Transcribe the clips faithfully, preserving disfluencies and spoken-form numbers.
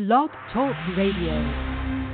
Blog Talk Radio.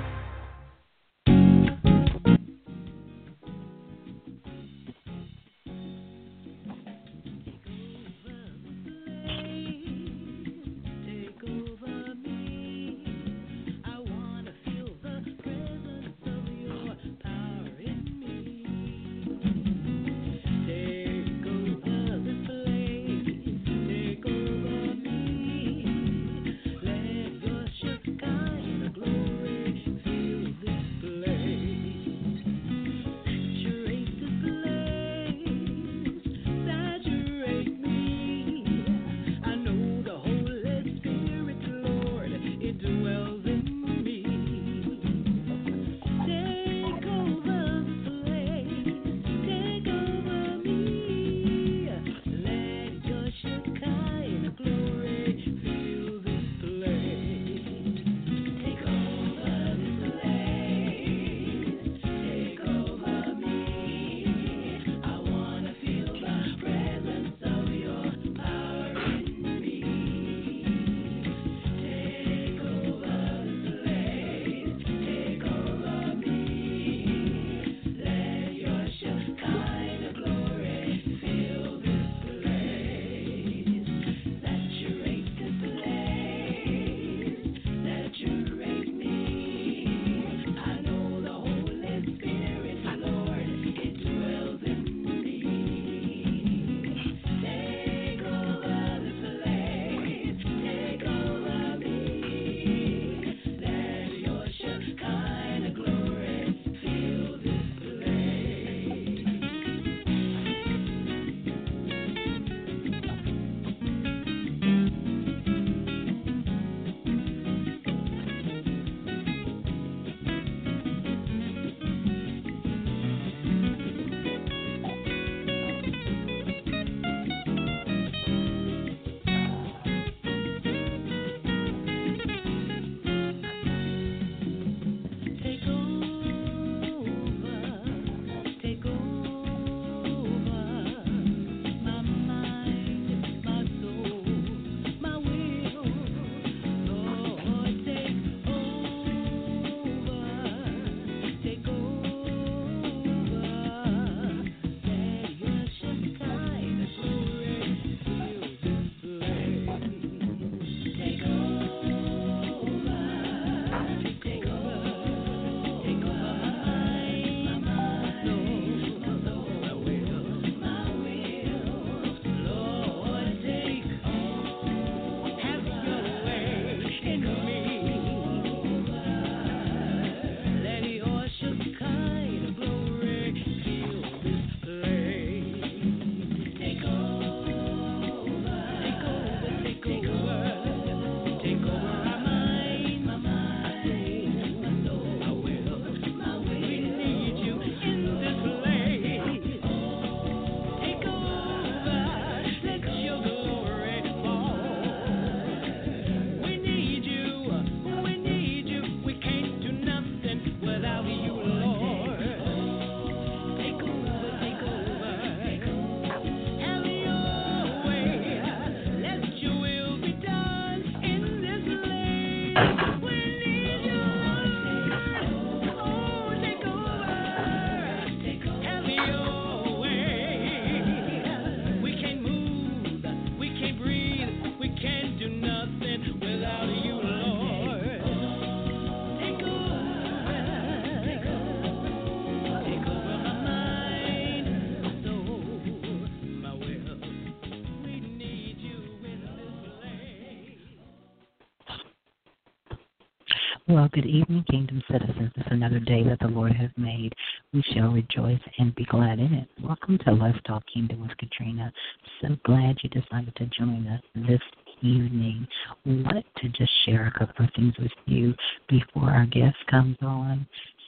Well, good evening, Kingdom citizens. It's another day that the Lord has made. We shall rejoice and be glad in it. Welcome to Let's Talk Kingdom with Katrina. So glad you decided to join us this evening. We wanted to just share a couple of things with you before our guest comes on.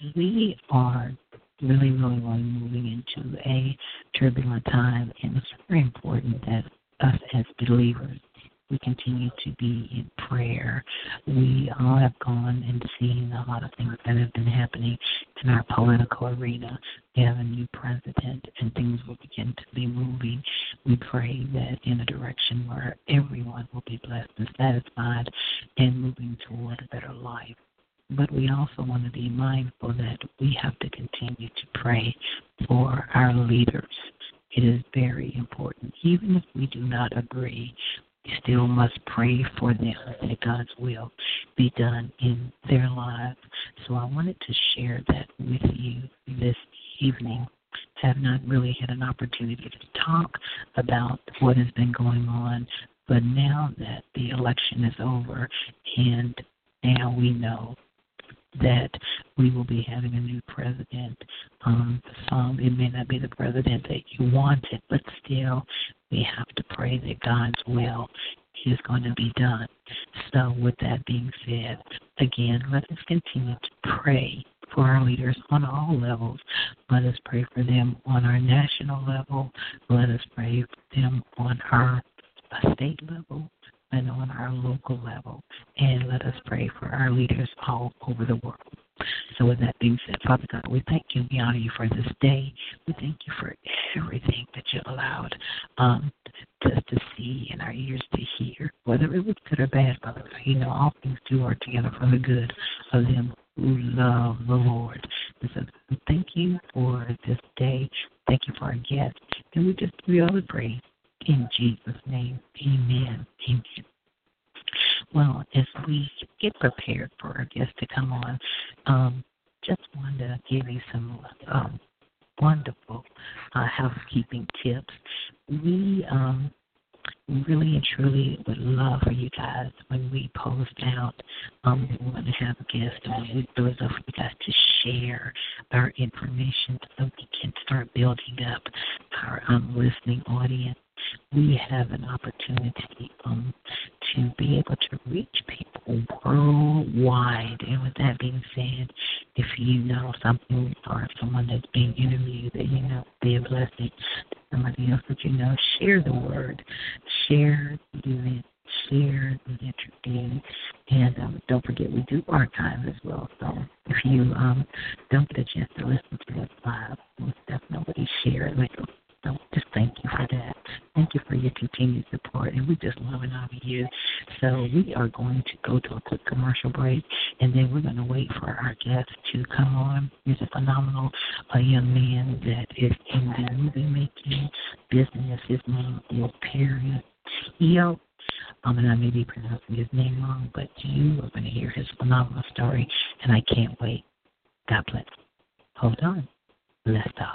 We are really, really, really moving into a turbulent time, and it's very important that us as believers we continue to be in prayer. We all have gone and seen a lot of things that have been happening in our political arena. We have a new president, and things will begin to be moving. We pray that in a direction where everyone will be blessed and satisfied and moving toward a better life. But we also want to be mindful that we have to continue to pray for our leaders. It is very important. Even if we do not agree, we still must pray for them that God's will be done in their lives. So I wanted to share that with you this evening. I have not really had an opportunity to talk about what has been going on, but now that the election is over and now we know that we will be having a new president. Um, some, it may not be the president that you wanted, but still we have to pray that God's will is going to be done. So with that being said, again, let us continue to pray for our leaders on all levels. Let us pray for them on our national level. Let us pray for them on our state level and on our local level. And let us pray for our leaders all over the world. So with that being said, Father God, we thank you. We honor you for this day. We thank you for everything that you allowed um, us to see and our ears to hear, whether it was good or bad, Father God. You know, all things do work together for the good of them who love the Lord. And so thank you for this day. Thank you for our guests. And we just give you all the praise. In Jesus' name, amen. Amen. Well, as we get prepared for our guests to come on, um, just wanted to give you some um, wonderful uh, housekeeping tips. We um, really and truly would love for you guys when we post out, um, we want to have a guest, and we really love for you guys to share our information so we can start building up our um, listening audience. We have an opportunity um, to be able to reach people worldwide. And with that being said, if you know something or someone that's being interviewed that you know be a blessing to somebody else that you know, share the word, share the event, share the interview, and um, don't forget we do archive as well. So if you um, don't get a chance to listen to us live, most definitely share it with us. So just thank you for that. Thank you for your continued support, and we just love and honor you. So we are going to go to a quick commercial break, and then we're going to wait for our guest to come on. He's a phenomenal uh, young man that is in the movie-making business. His name is Perry Eo. Um, and I may be pronouncing his name wrong, but you are going to hear his phenomenal story, and I can't wait. God bless. Hold on. Let's talk.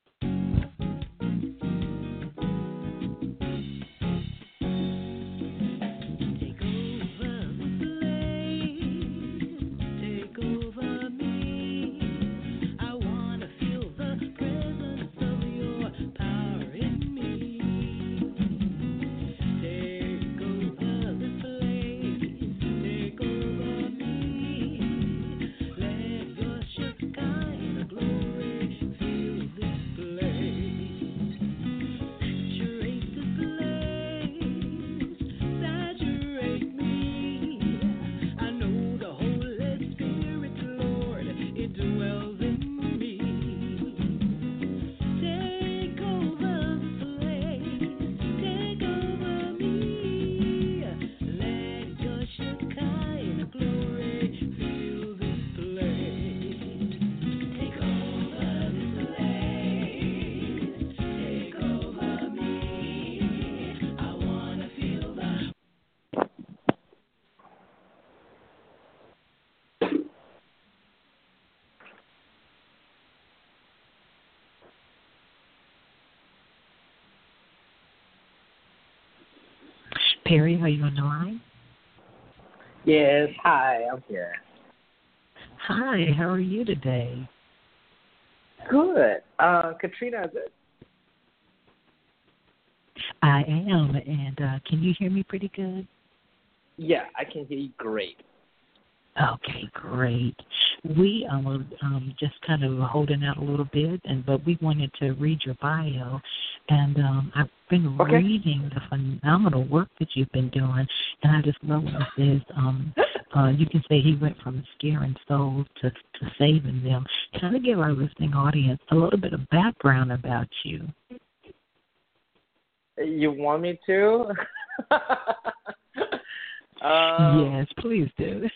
Perry, are you on the line? Yes. Hi, I'm here. Hi, how are you today? Good. Uh, Katrina, is it? I am, and uh, can you hear me pretty good? Yeah, I can hear you great. Okay, great. We um, were um, just kind of holding out a little bit, and but we wanted to read your bio, and um, I've been Okay. reading the phenomenal work that you've been doing, and I just love what it says. Um, uh, you can say he went from scaring souls to, to saving them. Kind of give our listening audience a little bit of background about you. You want me to? um, Yes, please do.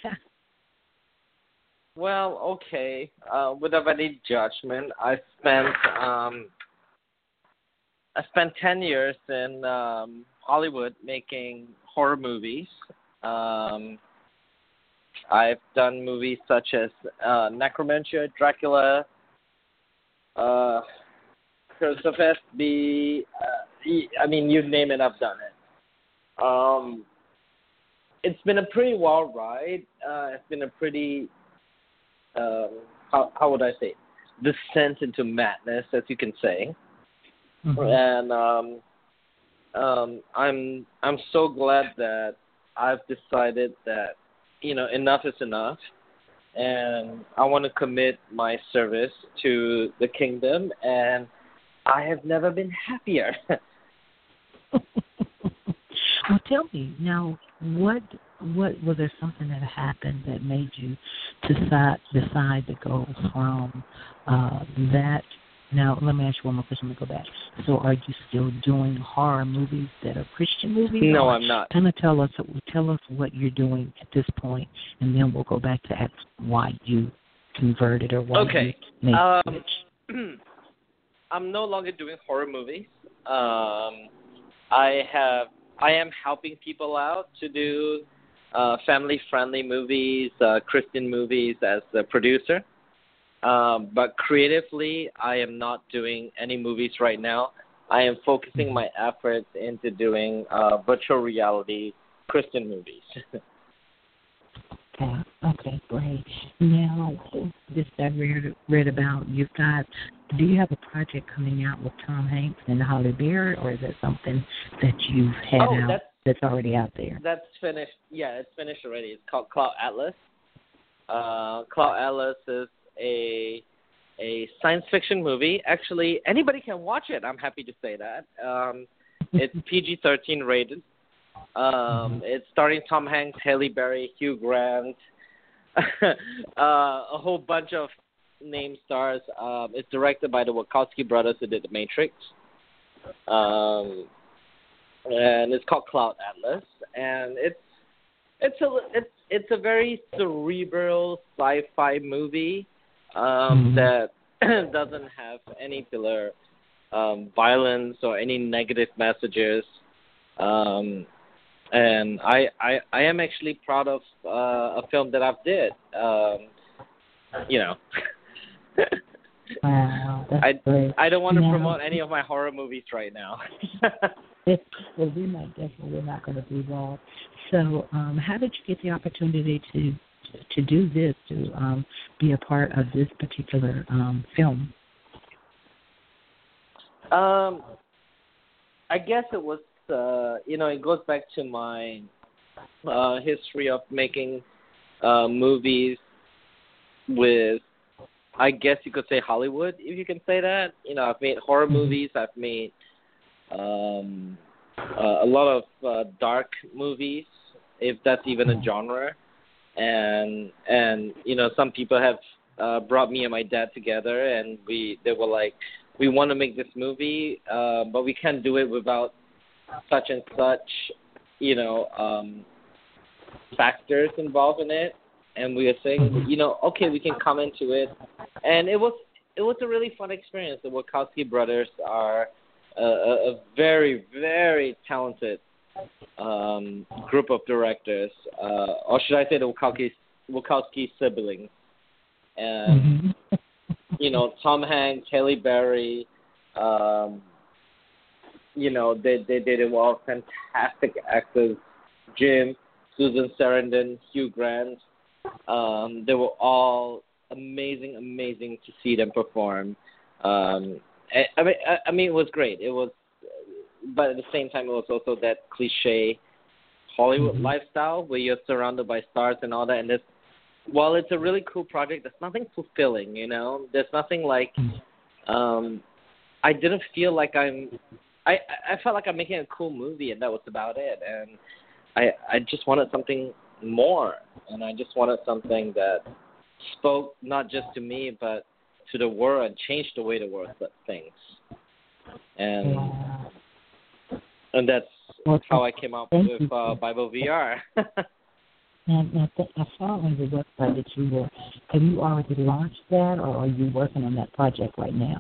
Well, okay. Uh, without any judgment, I spent um, I spent ten years in um, Hollywood making horror movies. Um, I've done movies such as uh, Necromancer, Dracula, uh, Curse of S B. Uh, I mean, you name it, I've done it. Um, it's been a pretty wild ride. Uh, it's been a pretty Um, how how would I say, descent into madness, as you can say, Mm-hmm. and um, um, I'm I'm so glad that I've decided that you know enough is enough, and I want to commit my service to the kingdom, and I have never been happier. Well, tell me now, what what was there something that happened that made you decide decide to go from uh, that? Now, let me ask you one more question. Let me go back. So, are you still doing horror movies that are Christian movies? No, or I'm not. Kind of tell us tell us what you're doing at this point, and then we'll go back to ask why you converted or why Okay. you made Um, the switch. I'm no longer doing horror movies. Um, I have I am helping people out to do uh, family-friendly movies, uh, Christian movies as a producer. Um, but creatively, I am not doing any movies right now. I am focusing my efforts into doing uh, virtual reality Christian movies. Okay, okay, great. Now, this I read, read about, you've got, do you have a project coming out with Tom Hanks and Holly Berry, or is that something that you've had Oh, out that's- that's already out there? That's finished. Yeah, it's finished already. It's called Cloud Atlas. Uh, Cloud Atlas is a a science fiction movie. Actually, anybody can watch it. I'm happy to say that. Um, it's P G thirteen rated. Um, it's starring Tom Hanks, Halle Berry, Hugh Grant, uh, a whole bunch of name stars. Um, it's directed by the Wachowski brothers who did The Matrix. Um, and it's called Cloud Atlas, and it's it's a it's it's a very cerebral sci-fi movie um, mm-hmm. that doesn't have any particular um, violence or any negative messages. Um, and I, I I am actually proud of uh, a film that I've did. Um, you know. Wow, that's I great. I don't want to now, promote any of my horror movies right now. Well, we're not definitely we're not going to do that. So, um, how did you get the opportunity to to do this, to um, be a part of this particular um, film? Um, I guess it was uh, you know it goes back to my uh, history of making uh, movies with, I guess you could say, Hollywood, if you can say that. You know, I've made horror movies. I've made um, uh, a lot of uh, dark movies, if that's even a genre. And and you know, some people have uh, brought me and my dad together, and we they were like, we want to make this movie, uh, but we can't do it without such and such, you know, um, factors involved in it. And we were saying, you know, okay, we can come into it, and it was it was a really fun experience. The Wachowski brothers are a, a, a very very talented um, group of directors, uh, or should I say the Wachowski Wachowski siblings, and you know, Tom Hanks, Halle Berry, um, you know, they they they were all fantastic actors. Jim, Susan Sarandon, Hugh Grant. Um, they were all amazing, amazing to see them perform. Um, I, I mean, I, I mean, it was great. It was, but at the same time, it was also that cliche Hollywood mm-hmm. lifestyle where you're surrounded by stars and all that. And there's while it's a really cool project, there's nothing fulfilling. You know, there's nothing like. Um, I didn't feel like I'm. I I felt like I'm making a cool movie, and that was about it. And I I just wanted something more, and I just wanted something that spoke not just to me, but to the world and changed the way the world thinks. And and that's well, how I came up with uh, Bible V R. And I, th- I saw on your website that you were, have you already launched that, or are you working on that project right now?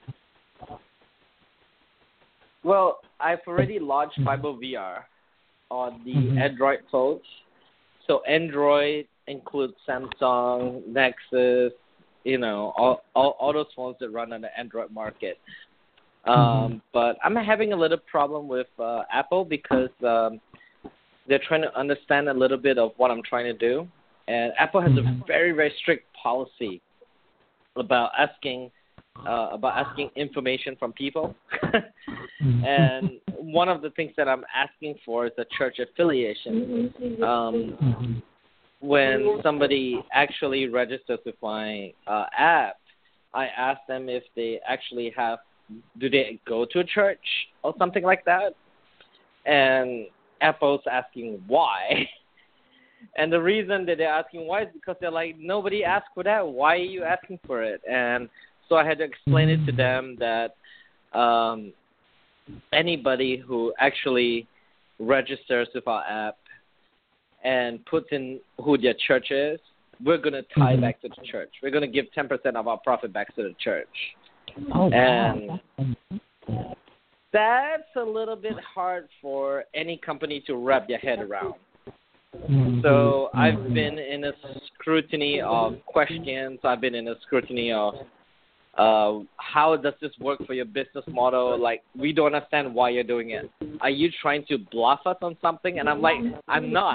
Well, I've already launched mm-hmm. Bible V R on the mm-hmm. Android phones. So Android includes Samsung, Nexus, you know, all, all, all those phones that run on the Android market. Um, mm-hmm. But I'm having a little problem with uh, Apple because um, they're trying to understand a little bit of what I'm trying to do. And Apple has mm-hmm. a very, very strict policy about asking uh, about asking information from people. mm-hmm. And one of the things that I'm asking for is a church affiliation. Um, mm-hmm. When somebody actually registers with my uh, app, I ask them if they actually have, do they go to a church or something like that? And Apple's asking why. And the reason that they're asking why is because they're like, nobody asked for that. Why are you asking for it? And so I had to explain it to them that um, anybody who actually registers with our app and puts in who their church is, we're going to tie mm-hmm. back to the church. We're going to give ten percent of our profit back to the church. Oh, and wow. That's a little bit hard for any company to wrap their head around. Mm-hmm. So I've been in a scrutiny of questions. I've been in a scrutiny of uh, how does this work for your business model? Like, we don't understand why you're doing it. Are you trying to bluff us on something? And I'm like, I'm not.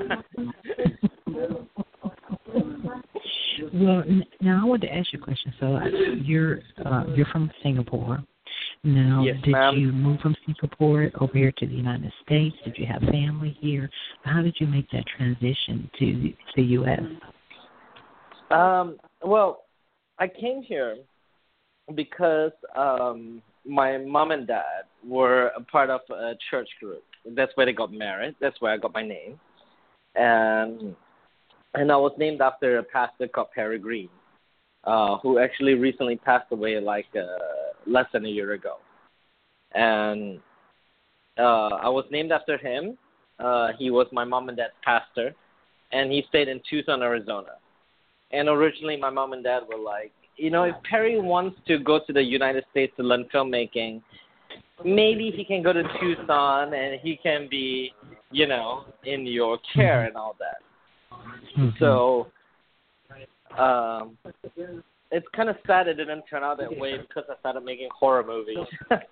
Well, now I want to ask you a question. So you're uh, you're from Singapore. Now, yes, did ma'am. you move from Singapore over here to the United States? Did you have family here? How did you make that transition to the U S? Um, well, I came here because um, my mom and dad were a part of a church group. That's where they got married. That's where I got my name. And and I was named after a pastor called Perry Green, uh, who actually recently passed away like uh, less than a year ago. And uh, I was named after him. Uh, he was my mom and dad's pastor, and he stayed in Tucson, Arizona. And originally my mom and dad were like, you know, if Perry wants to go to the United States to learn filmmaking, maybe he can go to Tucson and he can be, you know, in your care and all that. Mm-hmm. So um, it's kind of sad it didn't turn out that way because I started making horror movies.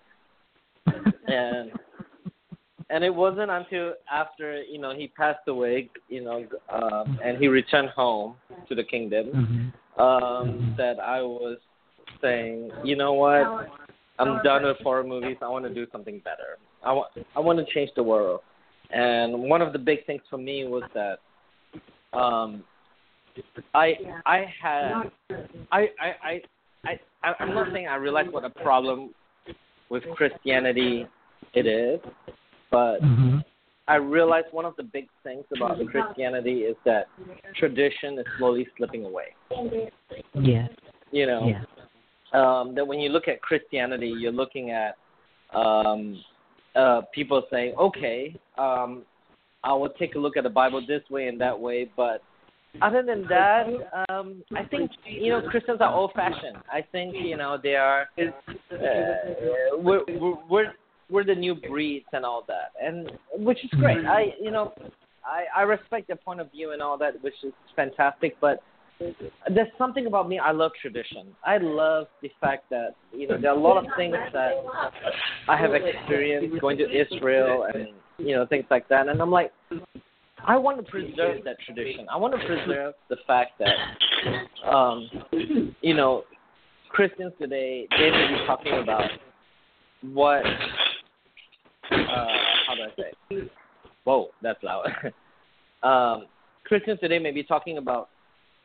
and and it wasn't until after, you know, he passed away, you know, um, and he returned home to the kingdom, mm-hmm. um, mm-hmm. that I was saying, you know what, I'm done with horror movies. I want to do something better. I want I want to change the world. And one of the big things for me was that um, I I had I I I I I'm not saying I realized what a problem with Christianity it is, but mm-hmm. I realized one of the big things about Christianity is that tradition is slowly slipping away. Yeah. You know, yeah. Um, that when you look at Christianity, you're looking at um, uh, people saying, okay, um, I will take a look at the Bible this way and that way, but other than that, um, I think, you know, Christians are old-fashioned. I think, you know, they are, uh, we're, we're, we're the new breeds and all that, and which is great. I, you know, I, I respect their point of view and all that, which is fantastic, but there's something about me, I love tradition. I love the fact that, you know, there are a lot of things that I have experienced going to Israel and, you know, things like that, and I'm like, I want to preserve that tradition. I want to preserve the fact that, um, you know, Christians today, they may be talking about what, uh, how do I say? Whoa, that's loud. um, Christians today may be talking about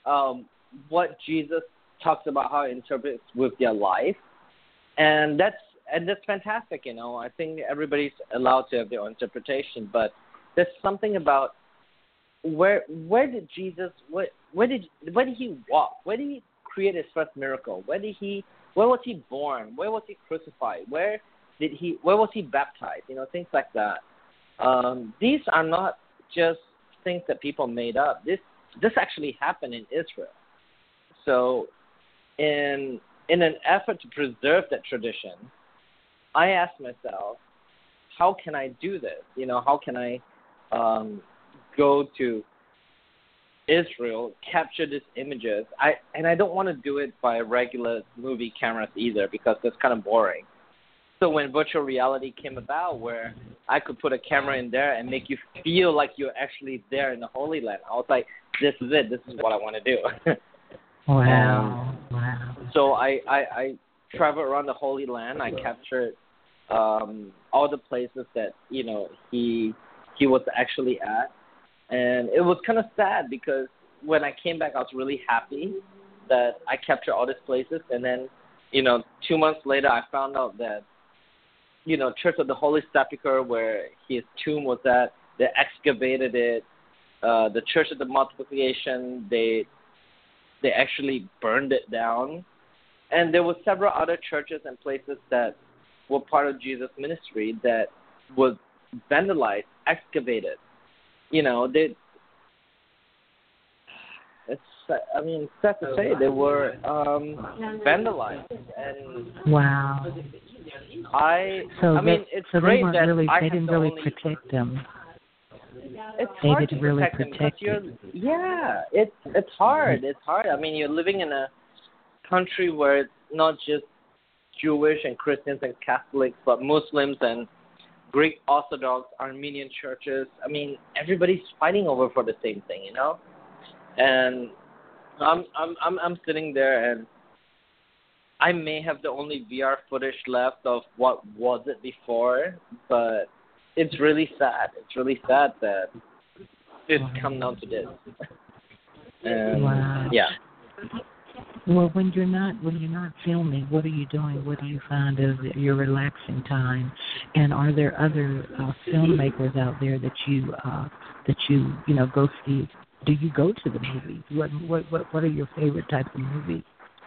um, what Jesus talks about how it interprets with their life, and that's and that's fantastic. You know, I think everybody's allowed to have their own interpretation, but there's something about where where did Jesus where where did where did he walk? Where did he create his first miracle? Where did he where was he born? Where was he crucified? Where did he where was he baptized? You know, things like that. Um, these are not just things that people made up. This this actually happened in Israel. So in in an effort to preserve that tradition, I asked myself, how can I do this? You know, how can I um, go to Israel, capture these images? I and I don't want to do it by regular movie cameras either, because that's kind of boring. So when virtual reality came about, where I could put a camera in there and make you feel like you're actually there in the Holy Land, I was like, this is it. This is what I want to do. Wow. um, wow. So I, I, I traveled around the Holy Land. I captured um, all the places that, you know, he he was actually at. And it was kind of sad, because when I came back, I was really happy that I captured all these places. And then, you know, two months later, I found out that, you know, Church of the Holy Sepulchre, where his tomb was at, they excavated it. Uh, the Church of the Multiplication, they they actually burned it down. And there were several other churches and places that were part of Jesus' ministry that was vandalized, excavated. You know, they, it's, I mean, sad to say, they were um, vandalized. And wow. I, So I mean, that, it's so great they weren't that really, I they have didn't the really only, protect them. It's They hard didn't to really protect them, because protect you're, it. yeah, it's it's hard. It's hard. I mean, you're living in a country where it's not just Jewish and Christians and Catholics, but Muslims and Greek Orthodox, Armenian churches. I mean, everybody's fighting over for the same thing, you know. And I'm I'm I'm I'm sitting there, and I may have the only V R footage left of what was it before, but it's really sad. It's really sad that it's come down to this. And Wow. yeah. Well, when you're not when you're not filming, what are you doing? What do you find as your relaxing time? And are there other uh, filmmakers out there that you uh, that you you know go see? Do you go to the movies? What what what what are your favorite types of movies?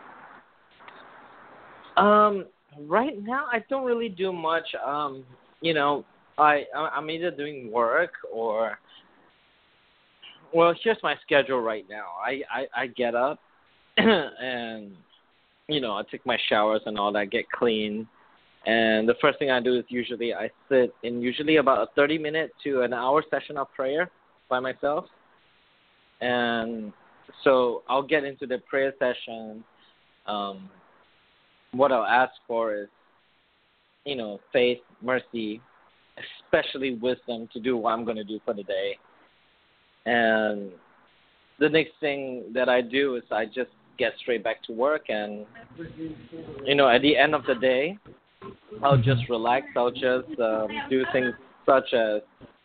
Um, right now I don't really do much. Um, you know, I I'm either doing work or, well, here's my schedule right now. I I, I get up and, you know, I take my showers and all that, get clean, and the first thing I do is usually I sit in usually about a thirty minute to an hour session of prayer by myself. And so I'll get into the prayer session. Um, what I'll ask for is, you know, faith, mercy, especially wisdom to do what I'm going to do for the day. And the next thing that I do is I just get straight back to work. And, you know, at the end of the day, I'll just relax. I'll just um, do things such as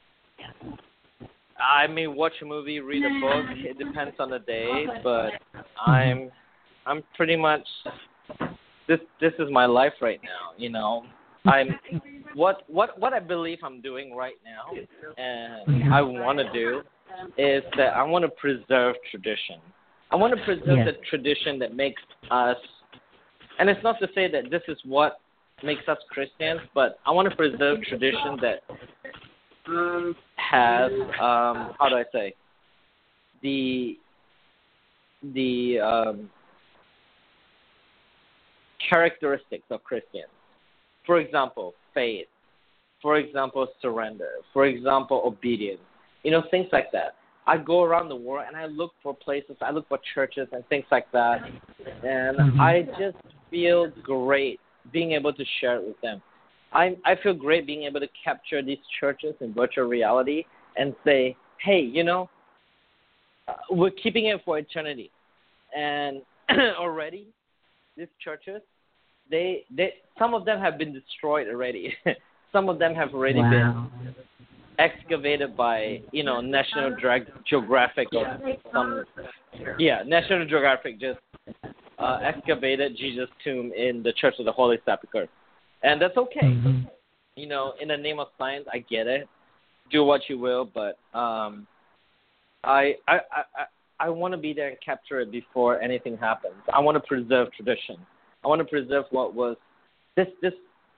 I may watch a movie, read a book. It depends on the day, but I'm I'm pretty much this this is my life right now. You know, I'm what what what I believe I'm doing right now, and I want to do is that I want to preserve tradition. I want to preserve Yes. the tradition that makes us, and it's not to say that this is what makes us Christians, but I want to preserve tradition that has um, how do I say the the um, characteristics of Christians. For example, faith. For example, surrender. For example, obedience. You know, things like that. I go around the world and I look for places. I look for churches and things like that, and Mhm. I just feel great being able to share it with them. I I feel great being able to capture these churches in virtual reality and say, hey, you know, uh, we're keeping it for eternity. And already, these churches, they they some of them have been destroyed already. Some of them have already Wow. been excavated by, you know, National Dra- Geographic or some, yeah, National Geographic just uh, excavated Jesus' tomb in the Church of the Holy Sepulchre. And that's okay. Mm-hmm. You know, in the name of science, I get it. Do what you will, but um, I, I, I, I I want to be there and capture it before anything happens. I want to preserve tradition. I want to preserve what was this. This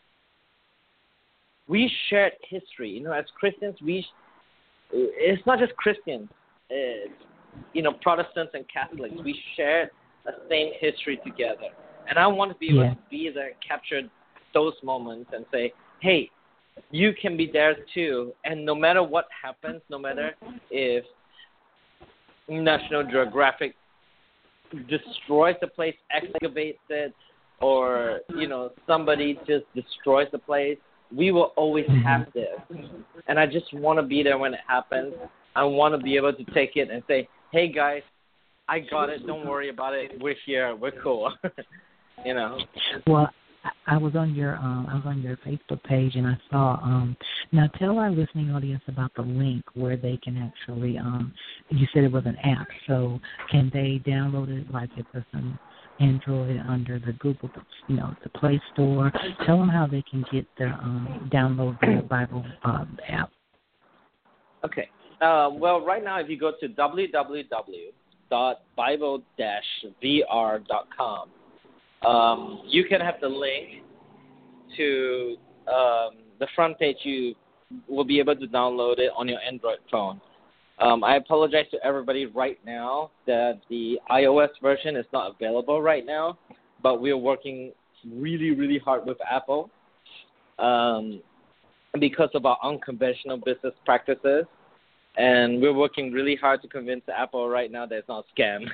we shared history. You know, as Christians, we it's not just Christians. It's, you know, Protestants and Catholics. We shared the same history together, and I want to be able Yeah. to be there and capture those moments and say, hey, you can be there too. And no matter what happens, no matter if National Geographic destroys the place, excavates it, or, you know, somebody just destroys the place, we will always have this. And I just want to be there when it happens. I want to be able to take it and say, hey, guys, I got it. Don't worry about it. We're here. We're cool. You know? Well, I was on your um, I was on your Facebook page, and I saw. Um, now, tell our listening audience about the link where they can actually. Um, you said it was an app, so can they download it like if it's an Android under the Google, you know, the Play Store? Tell them how they can get the um, download the Bible um, app. Okay. Uh, well, right now, if you go to w w w dot bible dash v r dot com. Um, you can have the link to um, the front page. You will be able to download it on your Android phone. Um, I apologize to everybody right now that the iOS version is not available right now, but we are working really, really hard with Apple um, because of our unconventional business practices, and we're working really hard to convince Apple right now that it's not a scam.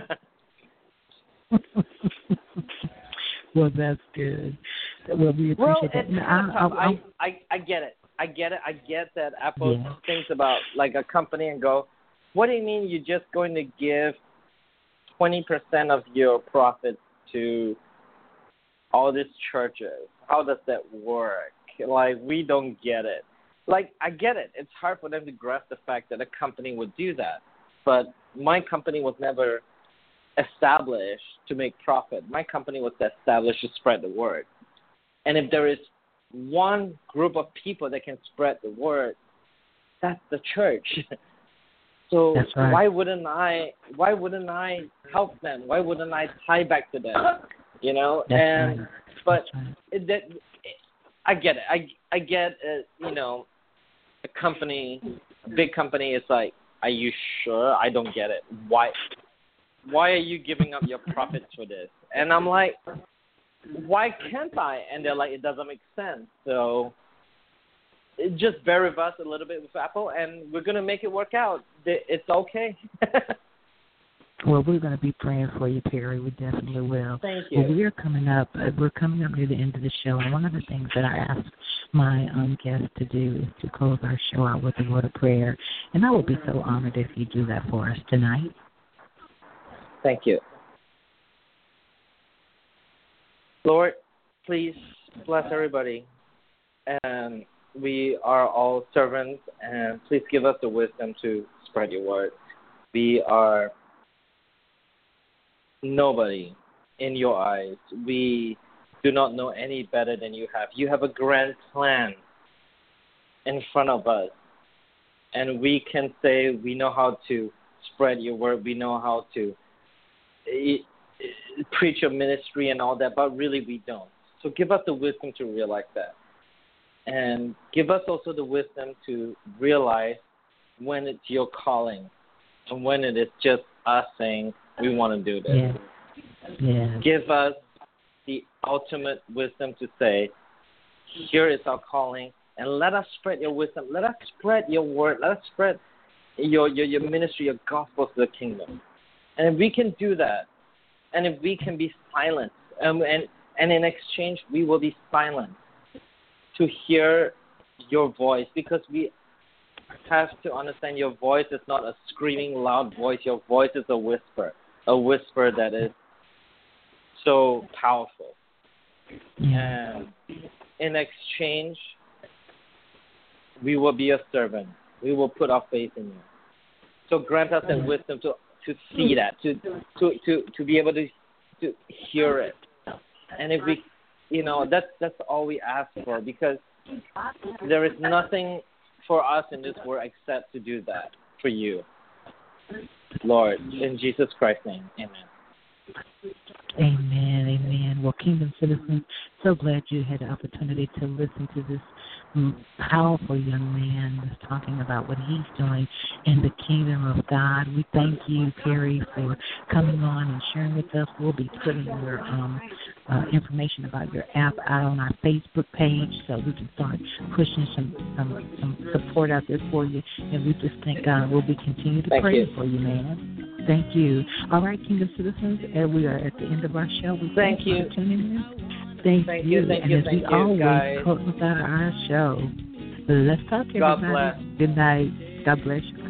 Well, that's good. Well, we appreciate well, that. it's No, kind of I, tough. I, I, I, I get it. I get it. I get that Apple Yeah. thinks about like a company and go, what do you mean you're just going to give twenty percent of your profits to all these churches? How does that work? Like, we don't get it. Like, I get it. It's hard for them to grasp the fact that a company would do that. But my company was never established to make profit. My company was established to spread the word. And if there is one group of people that can spread the word, that's the church. So That's right. why wouldn't I why wouldn't I help them? Why wouldn't I tie back to them? You know? That's and right. but That's right. it, that I get it. I I get it, you know, a company, a big company is like, are you sure? I don't get it. Why Why are you giving up your profits for this? And I'm like, why can't I? And they're like, it doesn't make sense. So it just bear with us a little bit with Apple, and we're going to make it work out. It's okay. Well, we're going to be praying for you, Perry. We definitely will. Thank you. Well, we are coming up. Uh, we're coming up near the end of the show, and one of the things that I ask my um, guests to do is to close our show out with a word of prayer, and I will be so honored if you do that for us tonight. Thank you. Lord, please bless everybody. And we are all servants, and please give us the wisdom to spread your word. We are nobody in your eyes. We do not know any better than you have. You have a grand plan in front of us, and we can say we know how to spread your word. We know how to preach your ministry and all that, but really we don't. So give us the wisdom to realize that. And give us also the wisdom to realize when it's your calling and when it is just us saying we want to do this. Yeah. Yeah. Give us the ultimate wisdom to say, here is our calling, and let us spread your wisdom. Let us spread your word. Let us spread your, your, your ministry, your gospel to the kingdom. And if we can do that, and if we can be silent, um, and, and in exchange we will be silent to hear your voice, because we have to understand your voice is not a screaming loud voice. Your voice is a whisper, a whisper that is so powerful. Yeah. And in exchange, we will be a servant. We will put our faith in you. So grant us the wisdom to, to see that, to, to, to, to be able to to hear it. And if we, you know, that's that's all we ask for, because there is nothing for us in this world except to do that for you, Lord, in Jesus Christ's name, amen. Amen, amen. Well, Kingdom Citizen, so glad you had the opportunity to listen to this powerful young man that's talking about what he's doing in the kingdom of God. We thank you, Perry, for coming on and sharing with us. We'll be putting your um, uh, information about your app out on our Facebook page so we can start pushing some some, some support out there for you. And we just thank God. We'll be continuing to thank pray you. for you, man. Thank you. All right, Kingdom Citizens, and we are at the end of our show. We thank, thank you for tuning in. Thank, thank you. you. Thank and you. as Thank we you, always guys. close out our show, let's talk, everybody. God bless. Good night. God bless you.